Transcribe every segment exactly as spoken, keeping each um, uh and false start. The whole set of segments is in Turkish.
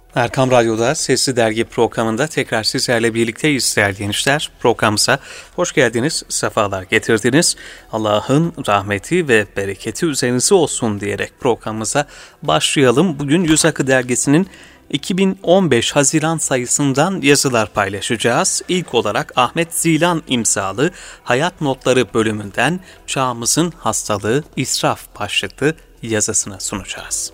Erkam Radyo'da Sesli Dergi programında tekrar sizlerle birlikteyiz değerli gençler. Programımıza hoş geldiniz, sefalar getirdiniz. Allah'ın rahmeti ve bereketi üzerinize olsun diyerek programımıza başlayalım. Bugün Yüz Akı Dergisi'nin iki bin on beş Haziran sayısından yazılar paylaşacağız. İlk olarak Ahmet Zilan imzalı Hayat Notları bölümünden Çağımızın Hastalığı İsraf başlıklı yazısını sunacağız.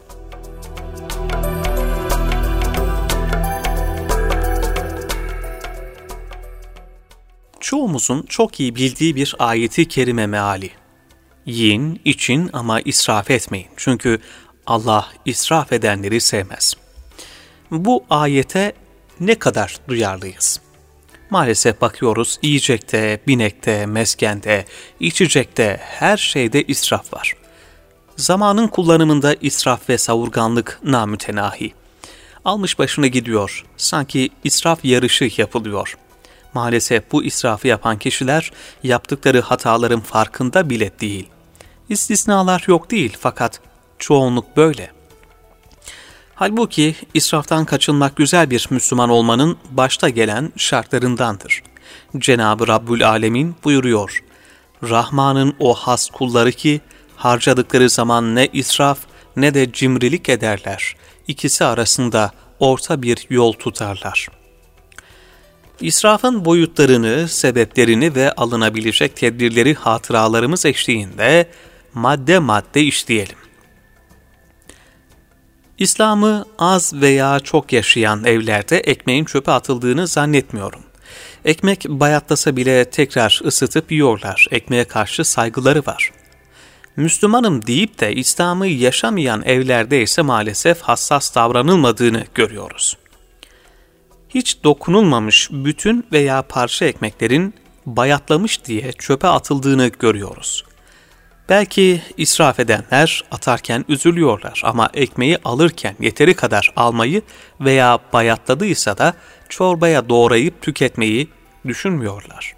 Çoğumuzun çok iyi bildiği bir ayeti kerime meali. Yiyin, için ama israf etmeyin. Çünkü Allah israf edenleri sevmez. Bu ayete ne kadar duyarlıyız? Maalesef bakıyoruz yiyecekte, binekte, meskende, içecekte, her şeyde israf var. Zamanın kullanımında israf ve savurganlık namütenahi. Almış başını gidiyor, sanki israf yarışı yapılıyor. Maalesef bu israfı yapan kişiler yaptıkları hataların farkında bile değil. İstisnalar yok değil fakat çoğunluk böyle. Halbuki israftan kaçınmak güzel bir Müslüman olmanın başta gelen şartlarındandır. Cenab-ı Rabbül Alemin buyuruyor, Rahman'ın o has kulları ki harcadıkları zaman ne israf ne de cimrilik ederler. İkisi arasında orta bir yol tutarlar. İsrafın boyutlarını, sebeplerini ve alınabilecek tedbirleri hatıralarımız eşliğinde madde madde işleyelim. İslam'ı az veya çok yaşayan evlerde ekmeğin çöpe atıldığını zannetmiyorum. Ekmek bayatlasa bile tekrar ısıtıp yiyorlar. Ekmeğe karşı saygıları var. Müslümanım deyip de İslam'ı yaşamayan evlerde ise maalesef hassas davranılmadığını görüyoruz. Hiç dokunulmamış bütün veya parça ekmeklerin bayatlamış diye çöpe atıldığını görüyoruz. Belki israf edenler atarken üzülüyorlar ama ekmeği alırken yeteri kadar almayı veya bayatladıysa da çorbaya doğrayıp tüketmeyi düşünmüyorlar.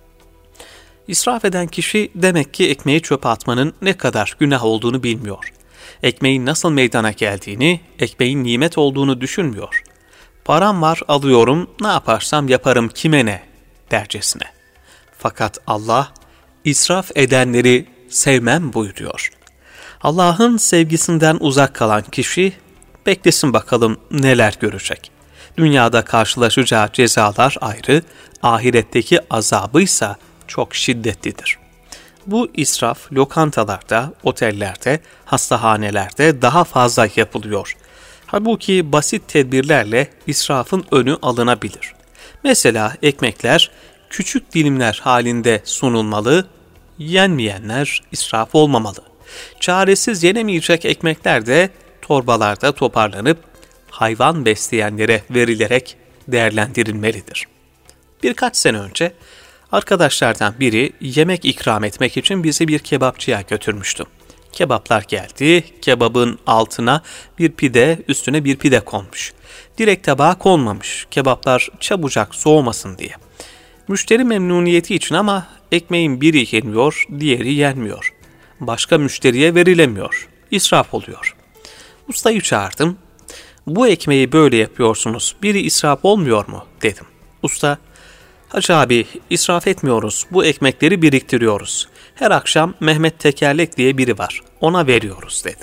İsraf eden kişi demek ki ekmeği çöpe atmanın ne kadar günah olduğunu bilmiyor. Ekmeğin nasıl meydana geldiğini, ekmeğin nimet olduğunu düşünmüyor. Param var alıyorum, ne yaparsam yaparım kime ne dercesine. Fakat Allah israf edenleri sevmem buyuruyor. Allah'ın sevgisinden uzak kalan kişi beklesin bakalım neler görecek. Dünyada karşılaşacağı cezalar ayrı, ahiretteki azabıysa çok şiddetlidir. Bu israf lokantalarda, otellerde, hastahanelerde daha fazla yapılıyor. Halbuki basit tedbirlerle israfın önü alınabilir. Mesela ekmekler küçük dilimler halinde sunulmalı, yenmeyenler israf olmamalı. Çaresiz yenemeyecek ekmekler de torbalarda toparlanıp hayvan besleyenlere verilerek değerlendirilmelidir. Birkaç sene önce arkadaşlardan biri yemek ikram etmek için bizi bir kebapçıya götürmüştü. Kebaplar geldi, kebabın altına bir pide, üstüne bir pide konmuş. Direkt tabağa konmamış, kebaplar çabucak soğumasın diye. Müşteri memnuniyeti için ama ekmeğin biri yeniyor, diğeri yenmiyor. Başka müşteriye verilemiyor, israf oluyor. Ustayı çağırdım, bu ekmeği böyle yapıyorsunuz, biri israf olmuyor mu dedim. Usta, Hacı abi israf etmiyoruz, bu ekmekleri biriktiriyoruz. Her akşam Mehmet Tekerlek diye biri var, ona veriyoruz dedi.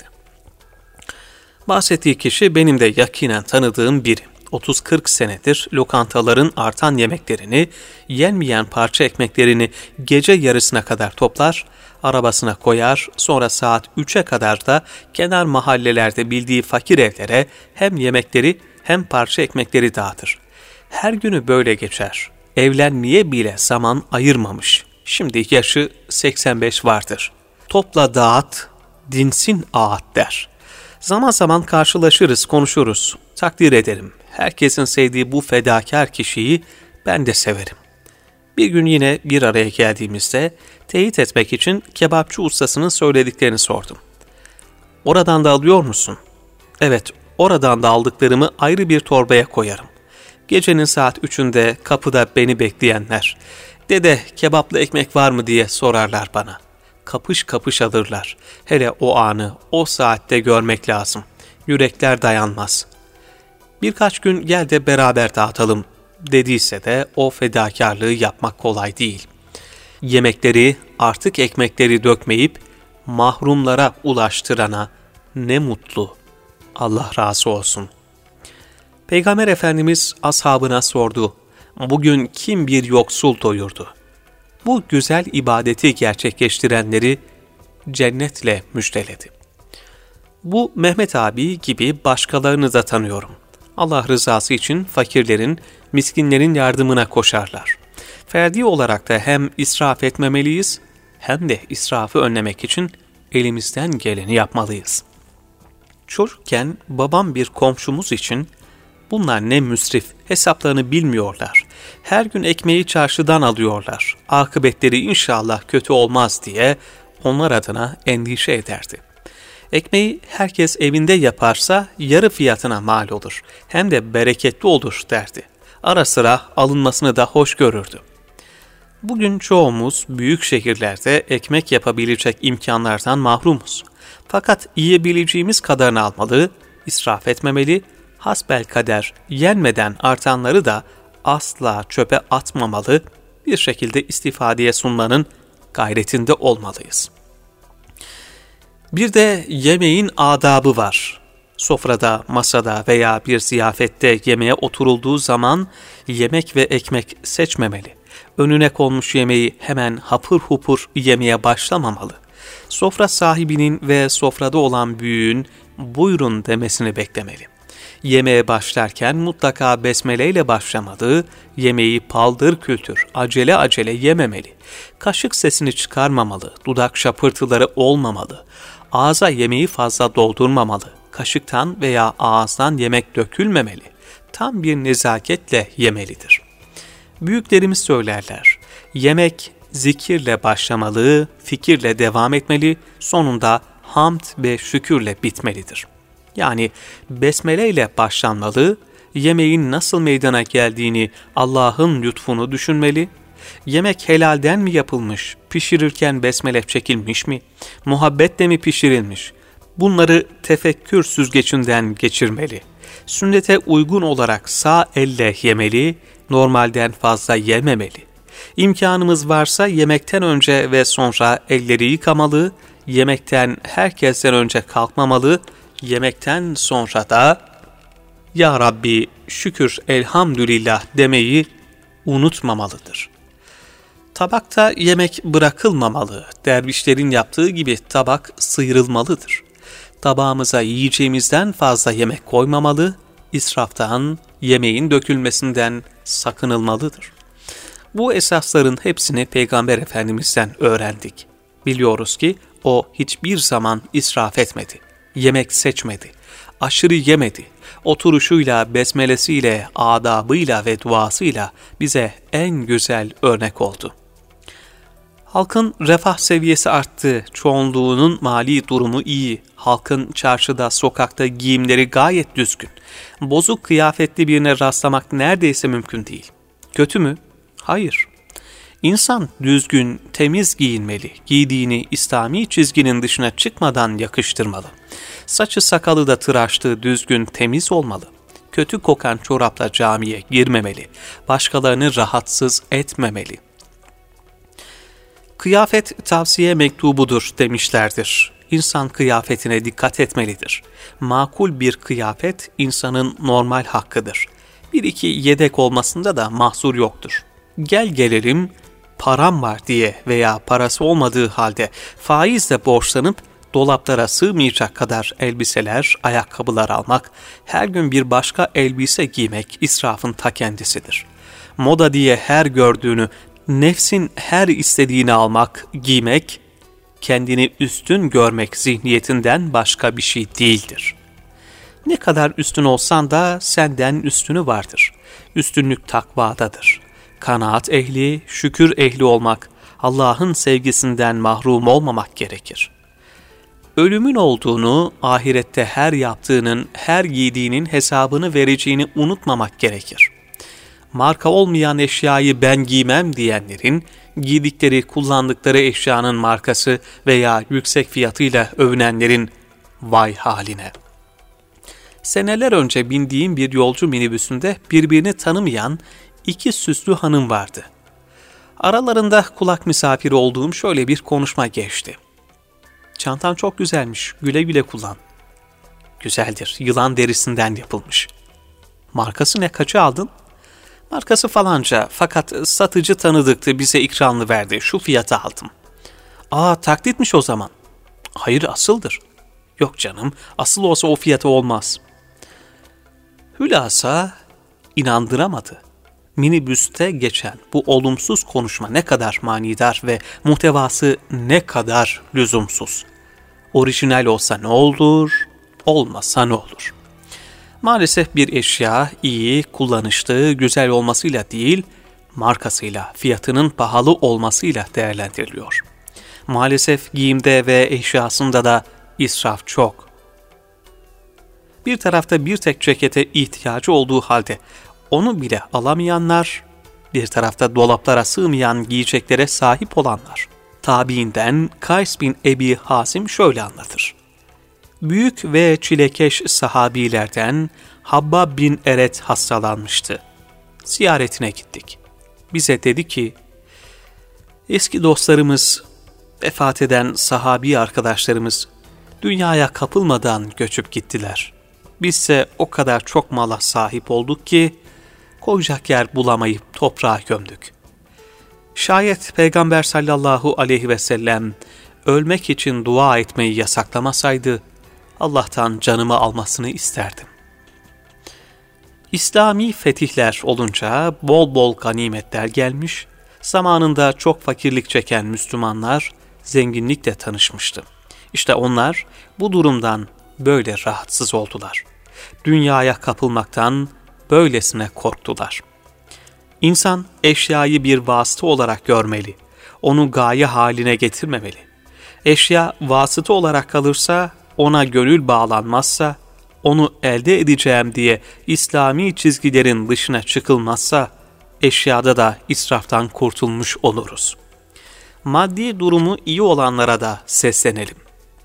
Bahsettiği kişi benim de yakinen tanıdığım biri. otuz kırk senedir lokantaların artan yemeklerini, yenmeyen parça ekmeklerini gece yarısına kadar toplar, arabasına koyar, sonra saat üçe kadar da kenar mahallelerde bildiği fakir evlere hem yemekleri hem parça ekmekleri dağıtır. Her günü böyle geçer. Evlenmeye bile zaman ayırmamış. Şimdi yaşı seksen beş vardır. Topla dağıt, dinsin ağıt der. Zaman zaman karşılaşırız, konuşuruz. Takdir ederim. Herkesin sevdiği bu fedakar kişiyi ben de severim. Bir gün yine bir araya geldiğimizde teyit etmek için kebapçı ustasının söylediklerini sordum. Oradan da alıyor musun? Evet, oradan da aldıklarımı ayrı bir torbaya koyarım. Gecenin saat üçünde kapıda beni bekleyenler, dede kebaplı ekmek var mı diye sorarlar bana. Kapış kapış alırlar. Hele o anı, o saatte görmek lazım. Yürekler dayanmaz. Birkaç gün gel de beraber dağıtalım dediyse de o fedakarlığı yapmak kolay değil. Yemekleri artık ekmekleri dökmeyip mahrumlara ulaştırana ne mutlu. Allah razı olsun. Peygamber Efendimiz ashabına sordu. Bugün kim bir yoksul doyurdu? Bu güzel ibadeti gerçekleştirenleri cennetle müjdeledi. Bu Mehmet abi gibi başkalarını da tanıyorum. Allah rızası için fakirlerin, miskinlerin yardımına koşarlar. Ferdi olarak da hem israf etmemeliyiz, hem de israfı önlemek için elimizden geleni yapmalıyız. Çocukken babam bir komşumuz için, bunlar ne müsrif, hesaplarını bilmiyorlar. Her gün ekmeği çarşıdan alıyorlar. Akıbetleri inşallah kötü olmaz diye onlar adına endişe ederdi. Ekmeği herkes evinde yaparsa yarı fiyatına mal olur. Hem de bereketli olur derdi. Ara sıra alınmasını da hoş görürdü. Bugün çoğumuz büyük şehirlerde ekmek yapabilecek imkanlardan mahrumuz. Fakat yiyebileceğimiz kadarını almalı, israf etmemeli, hasbelkader yenmeden artanları da asla çöpe atmamalı, bir şekilde istifadeye sunmanın gayretinde olmalıyız. Bir de yemeğin adabı var. Sofrada, masada veya bir ziyafette yemeğe oturulduğu zaman yemek ve ekmek seçmemeli. Önüne konmuş yemeği hemen hapur hupur yemeye başlamamalı. Sofra sahibinin ve sofrada olan büyüğün buyurun demesini beklemeli. Yemeğe başlarken mutlaka besmele ile başlamalı, yemeği paldır küldür, acele acele yememeli. Kaşık sesini çıkarmamalı, dudak şapırtıları olmamalı. Ağza yemeği fazla doldurmamalı, kaşıktan veya ağızdan yemek dökülmemeli. Tam bir nezaketle yemelidir. Büyüklerimiz söylerler, yemek zikirle başlamalı, fikirle devam etmeli, sonunda hamd ve şükürle bitmelidir. Yani besmele ile başlanmalı, yemeğin nasıl meydana geldiğini, Allah'ın lütfunu düşünmeli, yemek helalden mi yapılmış, pişirirken besmele çekilmiş mi, muhabbetle mi pişirilmiş, bunları tefekkür süzgecinden geçirmeli. Sünnete uygun olarak sağ elle yemeli, normalden fazla yememeli. İmkanımız varsa yemekten önce ve sonra elleri yıkamalı, yemekten herkesten önce kalkmamalı, yemekten sonra da "Ya Rabbi şükür elhamdülillah" demeyi unutmamalıdır. Tabakta yemek bırakılmamalı, dervişlerin yaptığı gibi tabak sıyrılmalıdır. Tabağımıza yiyeceğimizden fazla yemek koymamalı, israftan, yemeğin dökülmesinden sakınılmalıdır. Bu esasların hepsini Peygamber Efendimiz'den öğrendik. Biliyoruz ki o hiçbir zaman israf etmedi, yemek seçmedi, aşırı yemedi. Oturuşuyla, besmelesiyle, adabıyla ve duasıyla bize en güzel örnek oldu. Halkın refah seviyesi arttı, çoğunluğunun mali durumu iyi, halkın çarşıda, sokakta giyimleri gayet düzgün. Bozuk kıyafetli birine rastlamak neredeyse mümkün değil. Kötü mü? Hayır. İnsan düzgün, temiz giyinmeli, giydiğini İslami çizginin dışına çıkmadan yakıştırmalı. Saçı sakalı da tıraşlı, düzgün, temiz olmalı. Kötü kokan çorapla camiye girmemeli, başkalarını rahatsız etmemeli. Kıyafet tavsiye mektubudur demişlerdir. İnsan kıyafetine dikkat etmelidir. Makul bir kıyafet insanın normal hakkıdır. Bir iki yedek olmasında da mahsur yoktur. Gel gelelim param var diye veya parası olmadığı halde faizle borçlanıp dolaplara sığmayacak kadar elbiseler, ayakkabılar almak, her gün bir başka elbise giymek israfın ta kendisidir. Moda diye her gördüğünü, nefsin her istediğini almak, giymek, kendini üstün görmek zihniyetinden başka bir şey değildir. Ne kadar üstün olsan da senden üstünü vardır. Üstünlük takvadadır. Kanaat ehli, şükür ehli olmak, Allah'ın sevgisinden mahrum olmamak gerekir. Ölümün olduğunu, ahirette her yaptığının, her giydiğinin hesabını vereceğini unutmamak gerekir. Marka olmayan eşyayı ben giymem diyenlerin, giydikleri, kullandıkları eşyanın markası veya yüksek fiyatıyla övünenlerin vay haline. Seneler önce bindiğim bir yolcu minibüsünde birbirini tanımayan iki süslü hanım vardı. Aralarında kulak misafiri olduğum şöyle bir konuşma geçti. "Çantan çok güzelmiş, güle güle kullan." "Güzeldir, yılan derisinden yapılmış." "Markası ne, kaça aldın?" "Markası falanca, fakat satıcı tanıdıktı, bize ikramlı verdi, şu fiyata aldım." "Aa, taklitmiş o zaman." "Hayır, asıldır." "Yok canım, asıl olsa o fiyata olmaz." Hülasa inandıramadı. Minibüste geçen bu olumsuz konuşma ne kadar manidar ve muhtevası ne kadar lüzumsuz. Orijinal olsa ne olur, olmasa ne olur? Maalesef bir eşya iyi, kullanışlı, güzel olmasıyla değil, markasıyla, fiyatının pahalı olmasıyla değerlendiriliyor. Maalesef giyimde ve eşyasında da israf çok. Bir tarafta bir tek cekete ihtiyacı olduğu halde onu bile alamayanlar, bir tarafta dolaplara sığmayan giyeceklere sahip olanlar. Tabiinden Kays bin Ebi Hasim şöyle anlatır. Büyük ve çilekeş sahabilerden Habbab bin Eret hastalanmıştı. Ziyaretine gittik. Bize dedi ki, eski dostlarımız, vefat eden sahabi arkadaşlarımız dünyaya kapılmadan göçüp gittiler. Bizse o kadar çok mala sahip olduk ki koyacak yer bulamayıp toprağa gömdük. Şayet Peygamber sallallahu aleyhi ve sellem ölmek için dua etmeyi yasaklamasaydı, Allah'tan canımı almasını isterdim. İslami fetihler olunca bol bol ganimetler gelmiş, zamanında çok fakirlik çeken Müslümanlar zenginlikle tanışmıştı. İşte onlar bu durumdan böyle rahatsız oldular. Dünyaya kapılmaktan böylesine korktular. İnsan eşyayı bir vasıta olarak görmeli, onu gaye haline getirmemeli. Eşya vasıta olarak kalırsa, ona gönül bağlanmazsa, onu elde edeceğim diye İslami çizgilerin dışına çıkılmazsa, eşyada da israftan kurtulmuş oluruz. Maddi durumu iyi olanlara da seslenelim.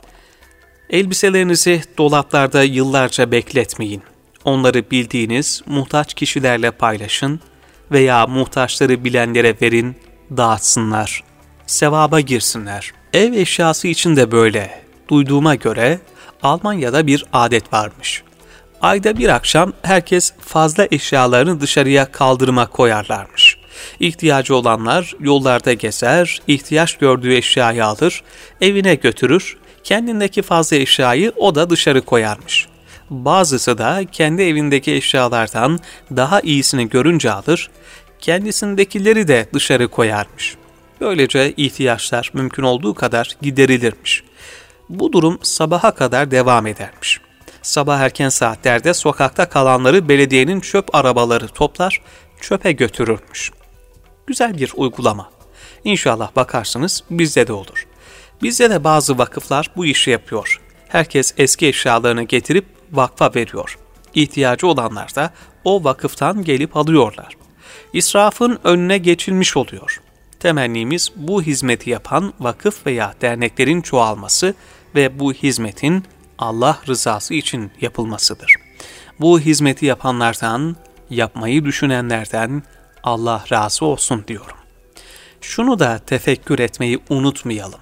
Elbiselerinizi dolaplarda yıllarca bekletmeyin. Onları bildiğiniz muhtaç kişilerle paylaşın veya muhtaçları bilenlere verin, dağıtsınlar, sevaba girsinler. Ev eşyası için de böyle. Duyduğuma göre Almanya'da bir adet varmış. Ayda bir akşam herkes fazla eşyalarını dışarıya kaldırıma koyarlarmış. İhtiyacı olanlar yollarda gezer, ihtiyaç gördüğü eşyayı alır, evine götürür, kendindeki fazla eşyayı o da dışarı koyarmış. Bazısı da kendi evindeki eşyalardan daha iyisini görünce alır, kendisindekileri de dışarı koyarmış. Böylece ihtiyaçlar mümkün olduğu kadar giderilirmiş. Bu durum sabaha kadar devam edermiş. Sabah erken saatlerde sokakta kalanları belediyenin çöp arabaları toplar, çöpe götürürmüş. Güzel bir uygulama. İnşallah bakarsınız bizde de olur. Bizde de bazı vakıflar bu işi yapıyor. Herkes eski eşyalarını getirip vakfa veriyor. İhtiyacı olanlar da o vakıftan gelip alıyorlar. İsrafın önüne geçilmiş oluyor. Temennimiz bu hizmeti yapan vakıf veya derneklerin çoğalması ve bu hizmetin Allah rızası için yapılmasıdır. Bu hizmeti yapanlardan, yapmayı düşünenlerden Allah razı olsun diyorum. Şunu da tefekkür etmeyi unutmayalım.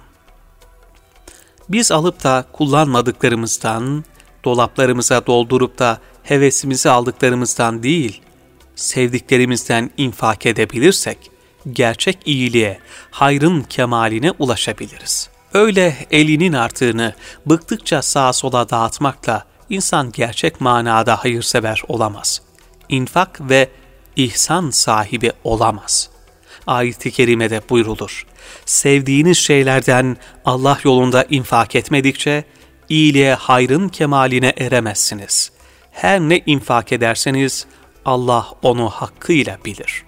Biz alıp da kullanmadıklarımızdan, dolaplarımıza doldurup da hevesimizi aldıklarımızdan değil, sevdiklerimizden infak edebilirsek, gerçek iyiliğe, hayrın kemaline ulaşabiliriz. Öyle elinin artığını bıktıkça sağa sola dağıtmakla insan gerçek manada hayırsever olamaz. İnfak ve ihsan sahibi olamaz. Ayet-i kerimede buyrulur. Sevdiğiniz şeylerden Allah yolunda infak etmedikçe iyiliğe, hayrın kemaline eremezsiniz. Her ne infak ederseniz Allah onu hakkıyla bilir.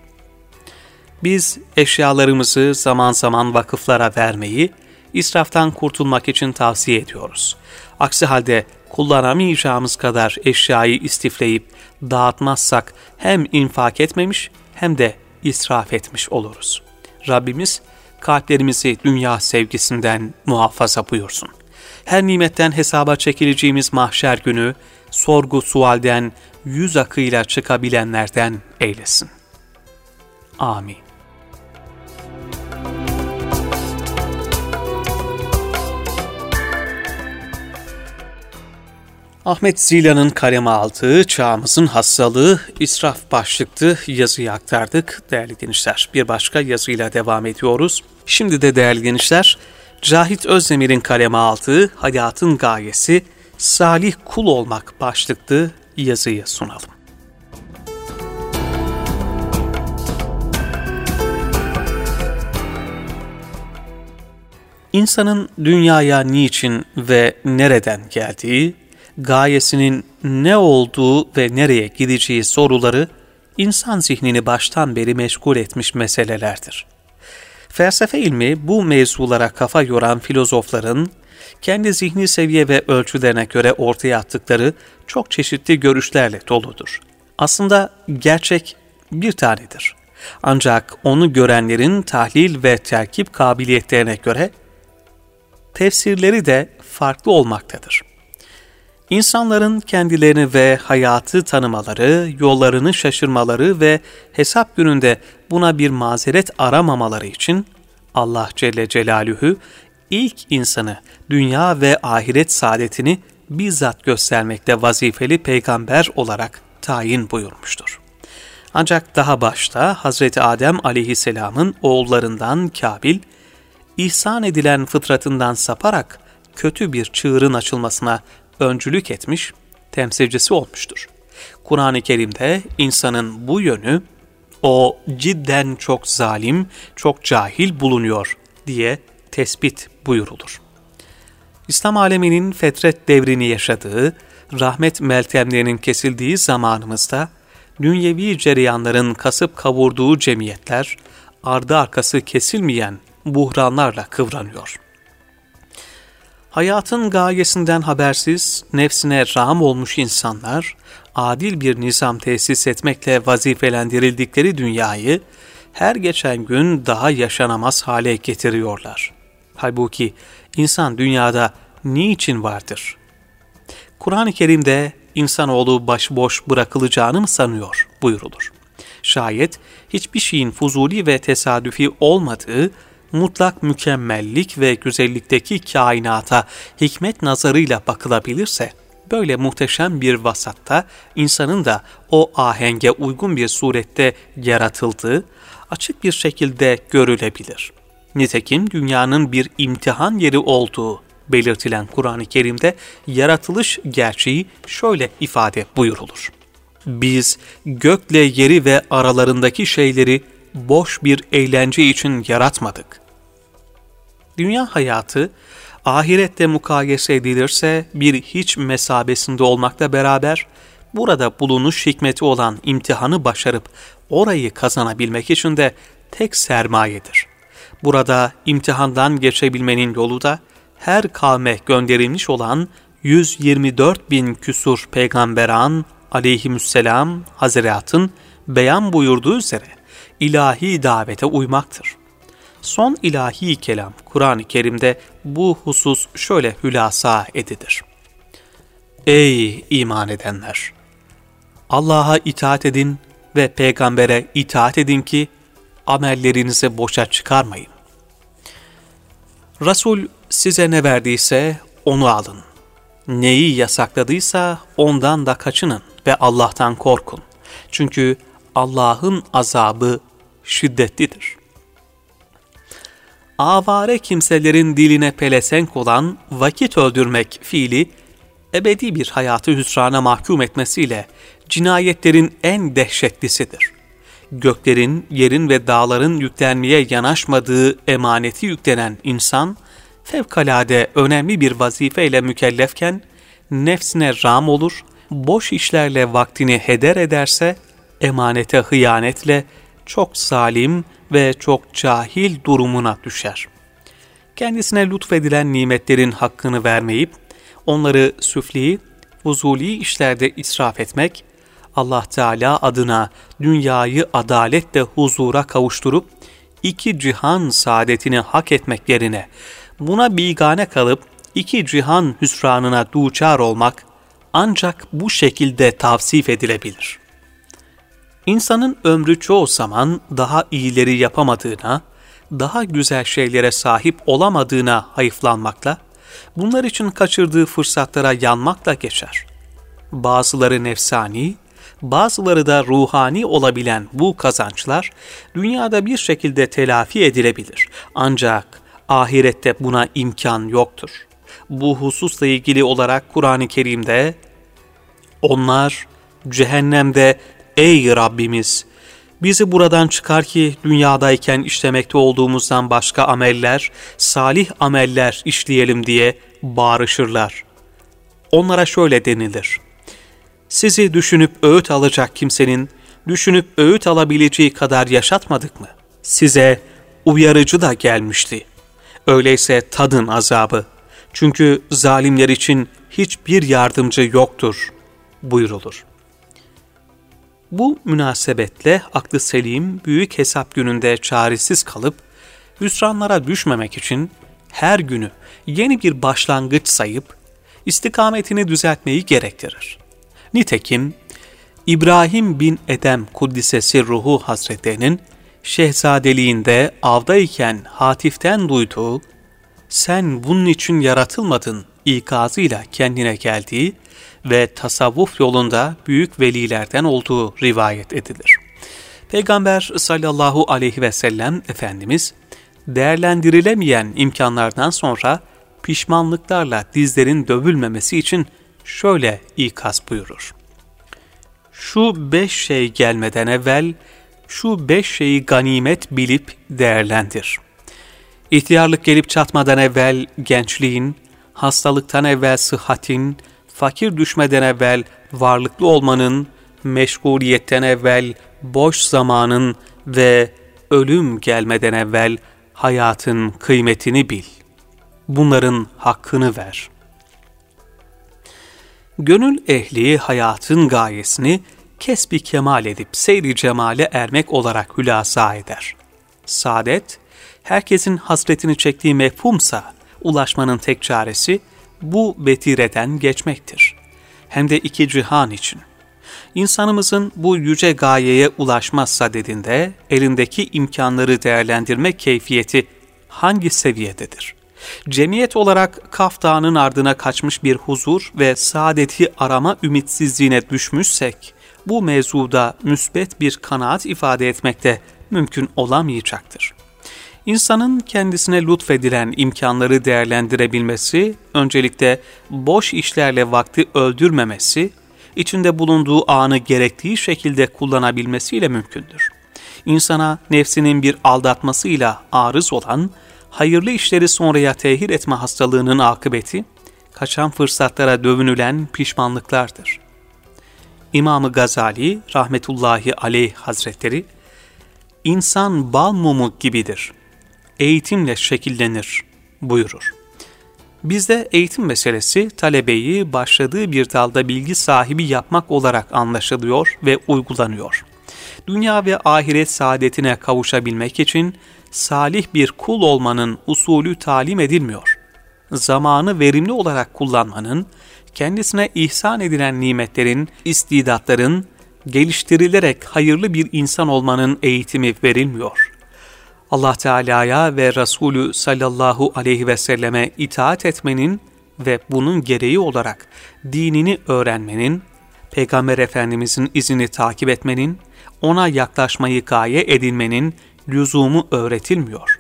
Biz eşyalarımızı zaman zaman vakıflara vermeyi, israftan kurtulmak için tavsiye ediyoruz. Aksi halde kullanamayacağımız kadar eşyayı istifleyip dağıtmazsak hem infak etmemiş hem de israf etmiş oluruz. Rabbimiz kalplerimizi dünya sevgisinden muhafaza buyursun. Her nimetten hesaba çekileceğimiz mahşer günü sorgu sualden yüz akıyla çıkabilenlerden eylesin. Amin. Ahmet Zila'nın kaleme aldığı Çağımızın Hastalığı israf başlıklı yazıyı aktardık değerli gençler. Bir başka yazıyla devam ediyoruz. Şimdi de değerli gençler, Cahit Özdemir'in kaleme aldığı Hayatın Gayesi Salih Kul Olmak başlıklı yazıyı sunalım. İnsanın dünyaya niçin ve nereden geldiği, gayesinin ne olduğu ve nereye gideceği soruları insan zihnini baştan beri meşgul etmiş meselelerdir. Felsefe ilmi bu mevzulara kafa yoran filozofların kendi zihni seviye ve ölçülerine göre ortaya attıkları çok çeşitli görüşlerle doludur. Aslında gerçek bir tanedir. Ancak onu görenlerin tahlil ve terkip kabiliyetlerine göre tefsirleri de farklı olmaktadır. İnsanların kendilerini ve hayatı tanımaları, yollarını şaşırmaları ve hesap gününde buna bir mazeret aramamaları için Allah Celle Celaluhu ilk insanı dünya ve ahiret saadetini bizzat göstermekte vazifeli peygamber olarak tayin buyurmuştur. Ancak daha başta Hazreti Adem aleyhisselamın oğullarından Kabil, ihsan edilen fıtratından saparak kötü bir çığırın açılmasına öncülük etmiş, temsilcisi olmuştur. Kur'an-ı Kerim'de insanın bu yönü, o cidden çok zalim, çok cahil bulunuyor diye tespit buyurulur. İslam aleminin fetret devrini yaşadığı, rahmet meltemlerinin kesildiği zamanımızda, dünyevi cereyanların kasıp kavurduğu cemiyetler, ardı arkası kesilmeyen buhranlarla kıvranıyor. Hayatın gayesinden habersiz, nefsine rağm olmuş insanlar, adil bir nizam tesis etmekle vazifelendirildikleri dünyayı her geçen gün daha yaşanamaz hale getiriyorlar. Halbuki insan dünyada niçin vardır? Kur'an-ı Kerim'de insanoğlu başboş bırakılacağını mı sanıyor buyurulur. Şayet hiçbir şeyin fuzuli ve tesadüfi olmadığı, mutlak mükemmellik ve güzellikteki kainata hikmet nazarıyla bakılabilirse, böyle muhteşem bir vasatta insanın da o ahenge uygun bir surette yaratıldığı açık bir şekilde görülebilir. Nitekim dünyanın bir imtihan yeri olduğu belirtilen Kur'an-ı Kerim'de yaratılış gerçeği şöyle ifade buyurulur. Biz gökle yeri ve aralarındaki şeyleri boş bir eğlence için yaratmadık. Dünya hayatı, ahirette mukayese edilirse bir hiç mesabesinde olmakla beraber, burada bulunuş hikmeti olan imtihanı başarıp orayı kazanabilmek için de tek sermayedir. Burada imtihandan geçebilmenin yolu da, her kavme gönderilmiş olan yüz yirmi dört bin küsur peygamberan aleyhisselam Hazret'in beyan buyurduğu üzere ilahi davete uymaktır. Son ilahi kelam Kur'an-ı Kerim'de bu husus şöyle hülasa edilir. Ey iman edenler! Allah'a itaat edin ve peygambere itaat edin ki amellerinizi boşa çıkarmayın. Resul size ne verdiyse onu alın. Neyi yasakladıysa ondan da kaçının ve Allah'tan korkun. Çünkü Allah'ın azabı şiddetlidir. Avare kimselerin diline pelesenk olan vakit öldürmek fiili, ebedi bir hayatı hüsrana mahkum etmesiyle cinayetlerin en dehşetlisidir. Göklerin, yerin ve dağların yüklenmeye yanaşmadığı emaneti yüklenen insan, fevkalade önemli bir vazifeyle mükellefken, nefsine rağm olur, boş işlerle vaktini heder ederse, emanete hıyanetle çok zalim ve çok cahil durumuna düşer. Kendisine lütfedilen nimetlerin hakkını vermeyip, onları süfli, fuzuli işlerde israf etmek, Allah Teala adına dünyayı adaletle huzura kavuşturup, iki cihan saadetini hak etmek yerine, buna bigane kalıp iki cihan hüsranına duçar olmak, ancak bu şekilde tavsif edilebilir. İnsanın ömrü çoğu zaman daha iyileri yapamadığına, daha güzel şeylere sahip olamadığına hayıflanmakla, bunlar için kaçırdığı fırsatlara yanmakla geçer. Bazıları nefsani, bazıları da ruhani olabilen bu kazançlar, dünyada bir şekilde telafi edilebilir. Ancak ahirette buna imkan yoktur. Bu hususla ilgili olarak Kur'an-ı Kerim'de, onlar cehennemde, ey Rabbimiz, bizi buradan çıkar ki dünyadayken işlemekte olduğumuzdan başka ameller, salih ameller işleyelim diye bağırışırlar. Onlara şöyle denilir: sizi düşünüp öğüt alacak kimsenin, düşünüp öğüt alabileceği kadar yaşatmadık mı? Size uyarıcı da gelmişti. Öyleyse tadın azabı. Çünkü zalimler için hiçbir yardımcı yoktur buyrulur. Bu münasebetle aklı selim büyük hesap gününde çaresiz kalıp hüsranlara düşmemek için her günü yeni bir başlangıç sayıp istikametini düzeltmeyi gerektirir. Nitekim İbrahim bin Edhem Kuddisesi Ruhu Hazretlerinin şehzadeliğinde avdayken Hatif'ten duyduğu "sen bunun için yaratılmadın" ikazıyla kendine geldiği ve tasavvuf yolunda büyük velilerden olduğu rivayet edilir. Peygamber sallallahu aleyhi ve sellem Efendimiz, değerlendirilemeyen imkanlardan sonra pişmanlıklarla dizlerin dövülmemesi için şöyle ikaz buyurur: şu beş şey gelmeden evvel şu beş şeyi ganimet bilip değerlendir. İhtiyarlık gelip çatmadan evvel gençliğin, hastalıktan evvel sıhhatin, fakir düşmeden evvel varlıklı olmanın, meşguliyetten evvel boş zamanın ve ölüm gelmeden evvel hayatın kıymetini bil. Bunların hakkını ver. Gönül ehli hayatın gayesini kesbi kemal edip seyri cemale ermek olarak hülasa eder. Saadet, herkesin hasretini çektiği mefhumsa ulaşmanın tek çaresi bu vetireden geçmektir. Hem de iki cihan için. İnsanımızın bu yüce gayeye ulaşmazsa dediğinde elindeki imkanları değerlendirme keyfiyeti hangi seviyededir? Cemiyet olarak Kaf Dağı'nın ardına kaçmış bir huzur ve saadeti arama ümitsizliğine düşmüşsek, bu mevzuda müsbet bir kanaat ifade etmekte mümkün olamayacaktır. İnsanın kendisine lütfedilen imkanları değerlendirebilmesi, öncelikle boş işlerle vakti öldürmemesi, içinde bulunduğu anı gerektiği şekilde kullanabilmesiyle mümkündür. İnsana nefsinin bir aldatmasıyla arız olan, hayırlı işleri sonraya tehir etme hastalığının akıbeti, kaçan fırsatlara dövünülen pişmanlıklardır. İmam-ı Gazali rahmetullahi aleyh hazretleri, "İnsan bal mumu gibidir, eğitimle şekillenir" buyurur. Bizde eğitim meselesi talebeyi başladığı bir dalda bilgi sahibi yapmak olarak anlaşılıyor ve uygulanıyor. Dünya ve ahiret saadetine kavuşabilmek için salih bir kul olmanın usulü talim edilmiyor. Zamanı verimli olarak kullanmanın, kendisine ihsan edilen nimetlerin, istidatların geliştirilerek hayırlı bir insan olmanın eğitimi verilmiyor. Allah Teala'ya ve Resulü sallallahu aleyhi ve selleme itaat etmenin ve bunun gereği olarak dinini öğrenmenin, Peygamber Efendimizin izini takip etmenin, ona yaklaşmayı gaye edinmenin lüzumu öğretilmiyor.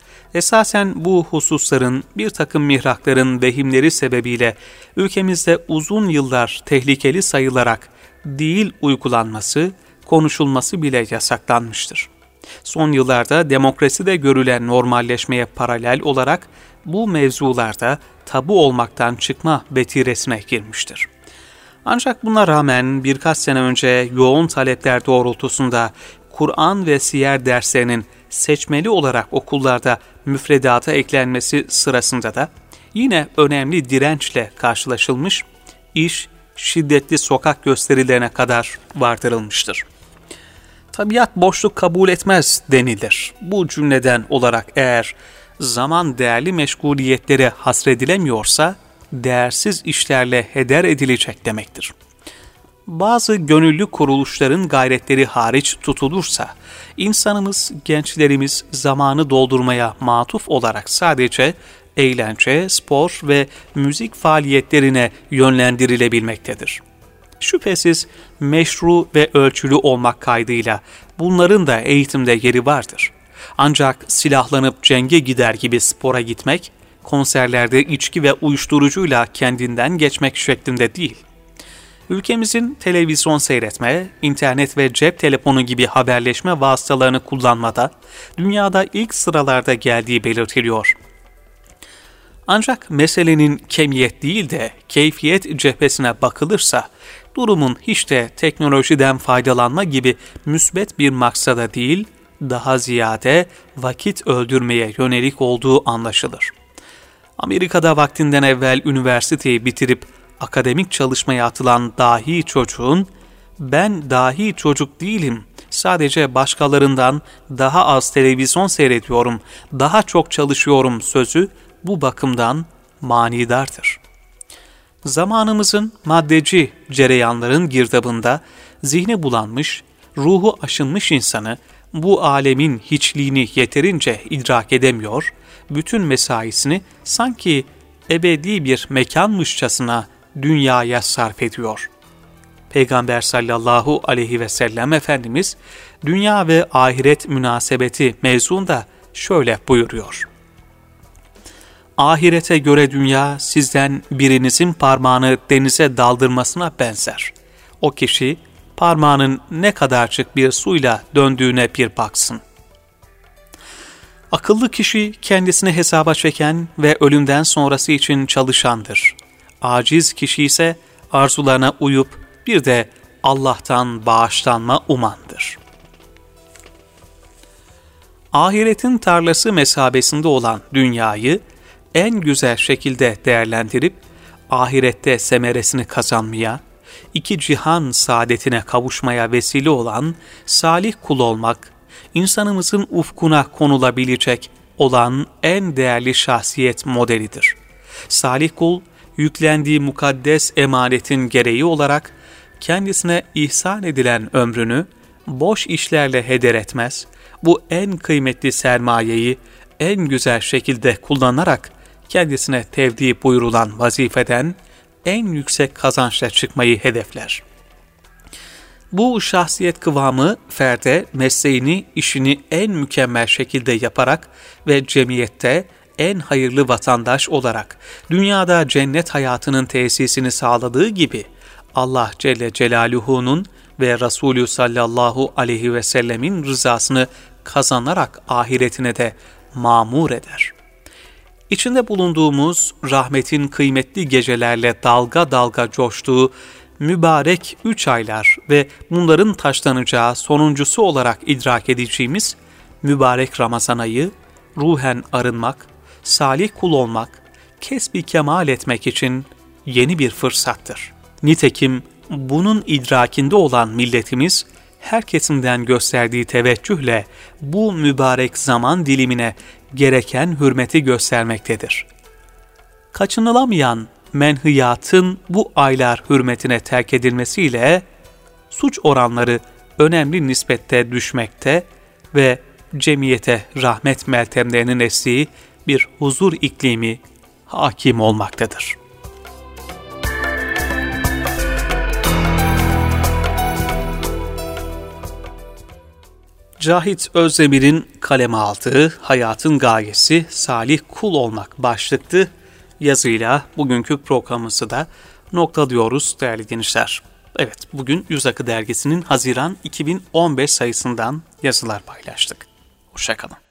Esasen bu hususların bir takım mihrakların vehimleri sebebiyle ülkemizde uzun yıllar tehlikeli sayılarak değil uygulanması, konuşulması bile yasaklanmıştır. Son yıllarda demokraside görülen normalleşmeye paralel olarak bu mevzularda tabu olmaktan çıkma vetiresine girmiştir. Ancak buna rağmen birkaç sene önce yoğun talepler doğrultusunda Kur'an ve siyer derslerinin seçmeli olarak okullarda müfredata eklenmesi sırasında da yine önemli dirençle karşılaşılmış, iş şiddetli sokak gösterilerine kadar vardırılmıştır. Tabiat boşluk kabul etmez denilir. Bu cümleden olarak eğer zaman değerli meşguliyetlere hasredilemiyorsa, değersiz işlerle heder edilecek demektir. Bazı gönüllü kuruluşların gayretleri hariç tutulursa, insanımız, gençlerimiz zamanı doldurmaya matuf olarak sadece eğlence, spor ve müzik faaliyetlerine yönlendirilebilmektedir. Şüphesiz meşru ve ölçülü olmak kaydıyla bunların da eğitimde yeri vardır. Ancak silahlanıp cenge gider gibi spora gitmek, konserlerde içki ve uyuşturucuyla kendinden geçmek şeklinde değil. Ülkemizin televizyon seyretme, internet ve cep telefonu gibi haberleşme vasıtalarını kullanmada dünyada ilk sıralarda geldiği belirtiliyor. Ancak meselenin kemiyet değil de keyfiyet cephesine bakılırsa, durumun hiç de teknolojiden faydalanma gibi müsbet bir maksada değil, daha ziyade vakit öldürmeye yönelik olduğu anlaşılır. Amerika'da vaktinden evvel üniversiteyi bitirip akademik çalışmaya atılan dahi çocuğun, ben dahi çocuk değilim, sadece başkalarından daha az televizyon seyrediyorum, daha çok çalışıyorum sözü bu bakımdan manidardır. Zamanımızın maddeci cereyanların girdabında zihni bulanmış, ruhu aşınmış insanı bu alemin hiçliğini yeterince idrak edemiyor, bütün mesaisini sanki ebedi bir mekanmışçasına dünyaya sarf ediyor. Peygamber sallallahu aleyhi ve sellem Efendimiz, dünya ve ahiret münasebeti mevzuunda şöyle buyuruyor. Ahirete göre dünya sizden birinizin parmağını denize daldırmasına benzer. O kişi parmağının ne kadarcık bir suyla döndüğüne bir baksın. Akıllı kişi kendisini hesaba çeken ve ölümden sonrası için çalışandır. Aciz kişi ise arzularına uyup bir de Allah'tan bağışlanma umandır. Ahiretin tarlası mesabesinde olan dünyayı en güzel şekilde değerlendirip ahirette semeresini kazanmaya, iki cihan saadetine kavuşmaya vesile olan salih kul olmak, insanımızın ufkuna konulabilecek olan en değerli şahsiyet modelidir. Salih kul, yüklendiği mukaddes emanetin gereği olarak kendisine ihsan edilen ömrünü boş işlerle heder etmez, bu en kıymetli sermayeyi en güzel şekilde kullanarak kendisine tevdi buyurulan vazifeden en yüksek kazançla çıkmayı hedefler. Bu şahsiyet kıvamı ferde mesleğini, işini en mükemmel şekilde yaparak ve cemiyette en hayırlı vatandaş olarak dünyada cennet hayatının tesisini sağladığı gibi Allah Celle Celaluhu'nun ve Resulü sallallahu aleyhi ve sellemin rızasını kazanarak ahiretine de mamur eder. İçinde bulunduğumuz rahmetin kıymetli gecelerle dalga dalga coştuğu mübarek üç aylar ve bunların taşlanacağı sonuncusu olarak idrak edeceğimiz mübarek Ramazan ayı, ruhen arınmak, salih kul olmak, kesbi kemal etmek için yeni bir fırsattır. Nitekim bunun idrakinde olan milletimiz, her kesimden gösterdiği teveccühle bu mübarek zaman dilimine gereken hürmeti göstermektedir. Kaçınılamayan menhiyatın bu aylar hürmetine terk edilmesiyle suç oranları önemli nispette düşmekte ve cemiyete rahmet meltemlerinin estiği bir huzur iklimi hakim olmaktadır. Cahit Özdemir'in kaleme aldığı Hayatın Gayesi Salih Kul Olmak başlıklı yazıyla bugünkü programımızı da noktalıyoruz değerli dinleyiciler. Evet, bugün Yüz Akı Dergisi'nin Haziran iki bin on beş sayısından yazılar paylaştık. Hoşça kalın.